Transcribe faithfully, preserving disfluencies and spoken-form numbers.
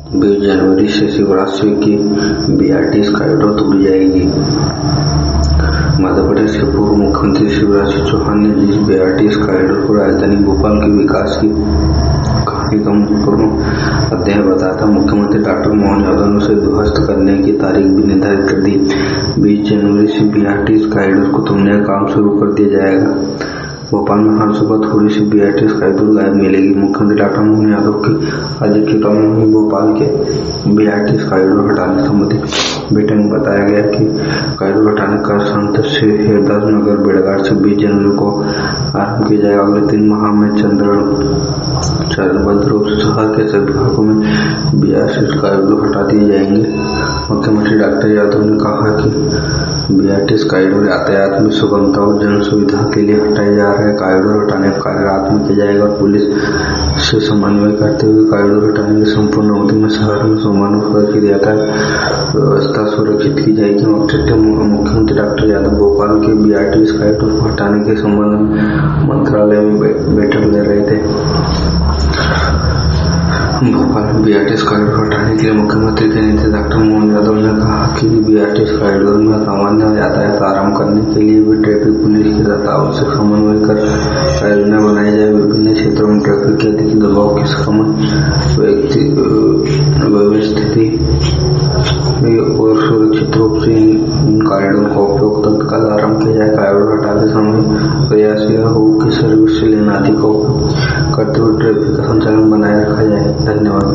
बीस जनवरी से शिवरात्रि की बीआरटीएस कॉरिडोर तोड़ी जाएगी। मध्य प्रदेश के पूर्व मुख्यमंत्री शिवराज सिंह चौहान ने जिस बीआरटीएस कॉरिडोर को राजधानी भोपाल के विकास की कहानी का महत्वपूर्ण अध्याय बताया था, मुख्यमंत्री डॉक्टर मोहन यादव ने उसे ध्वस्त करने की तारीख भी निर्धारित कर दी। बीस जनवरी से बीआरटीएस कॉरिडोर को तोड़ने का काम शुरू कर दिया जाएगा। भोपाल में हर सुबह थोड़ी सी बीआरटीएस कॉरिडोर गायब मिलेगी। मुख्यमंत्री डॉक्टर मोहन यादव की अध्यक्षता में हुई भोपाल के बीआरटीएस कॉरिडोर हटाने संबंधी बैठक में बताया गया कि कॉरिडोर हटाने का संत श्री हरिदास नगर बेड़घाट से बीस जनवरी को आरंभ किया जाएगा। अगले तीन माह में चरणबद्ध रूप से शहर के सभी भागों में बीआरटीएस कॉरिडोर हटा दिए जाएंगे। मुख्यमंत्री डॉक्टर यादव ने कहा कि बीआरटीएस कॉरिडोर यातायात में सुगमता और जन सुविधा के लिए हटाया जा रहा है। कॉरिडोर हटाने का कार्य रात में किया जाएगा और पुलिस से समन्वय करते हुए कॉरिडोर हटाने की संपूर्ण अवधि में शहर में सुरक्षित यातायात व्यवस्था सुरक्षित की जाएगी। मुख्यमंत्री डॉक्टर यादव भोपाल के बीआरटीएस कॉरिडोर को हटाने के संबंध में मंत्रालय में बैठक ले रहे थे। भोपाल में बीआरटीएस कॉरिडोर हटाने के लिए मुख्यमंत्री के नेता डॉक्टर मोहन यादव ने कहा कि बीआरटीएस कॉरिडोर में सामान्य यातायात आरंभ करने के लिए भी ट्रैफिक पुलिस के साथ आवश्यक समन्वय कर योजना बनाई जाए। विभिन्न क्षेत्रों में ट्रैफिक के अधिक दबाव के समय व्यवस्थिति और सुरक्षित रूप से इन कॉरिडोर का उपयोग तत्काल आरंभ किया जाए। कॉरिडोर हटाते समय प्रयास यह हो कि सर्विस लेन आदि का उपयोग करते हुए ट्रैफिक का संचालन बनाए रखा जाए। धन्यवाद।